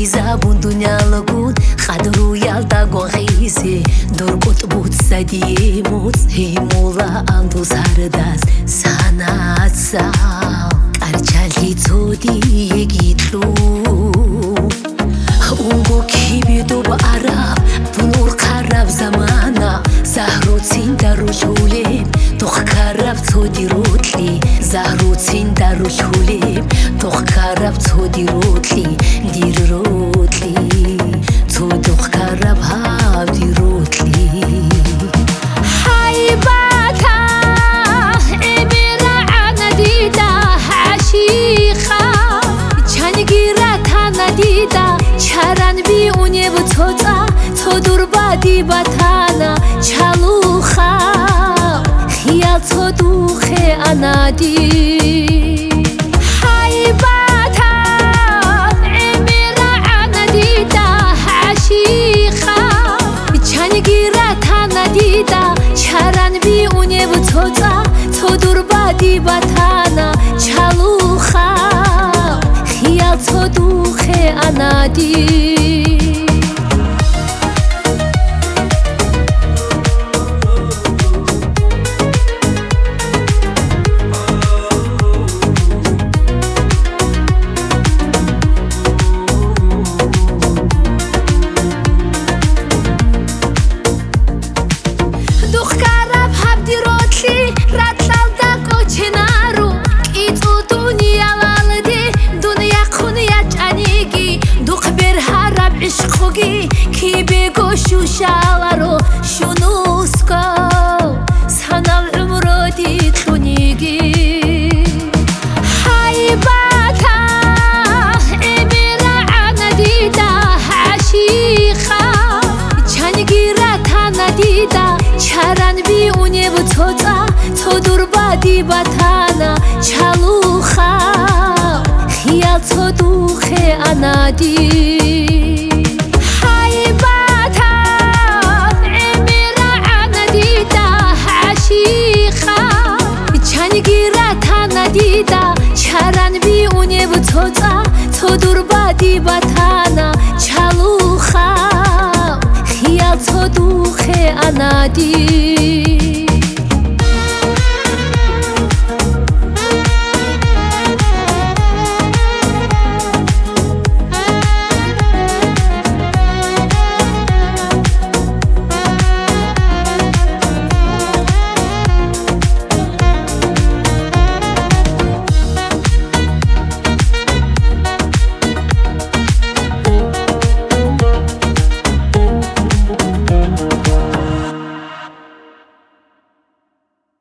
زبون دنیا لگود خدرو یالتا گوخیسی دور کت بود سدی موت هی مولا اندوز هرداز سانات سال کرچالی تو دیگیتلو اونگو کی بیدو با عرب بنور قرب زمانا زهرو تین در رو شولیم توخ کرب تو دیروتلی زهرو تین در رو شولیم توخ کرب تو دیروتلی دیر روتلی تو توخ کرب ها دیروتلی حیبتا امیرا ندیده عشیقا چنگیرتا ندیده چرن بی اونی و تو دور بادی باتانا چلوخا خیال تو دوخه انادی حیبتا امیرا ندیده عشیقا چنگیرتا ندیده چرن بی اونی و تو دور بادی باتانا چلوخا خیال تو دوخه انادی کی بگو شوشالارو شنوسکو سانال عمرو دیتونیگی حیبتا امیرا ندیده عشیقا چنگیرتا ندیده چرن بی اونی و تو دور بادی باتانا چلوخا خیال تو دوخه انادی چرن بی اونی و تو دور بادی باتانا چلوخا خیال تو دوخه انادی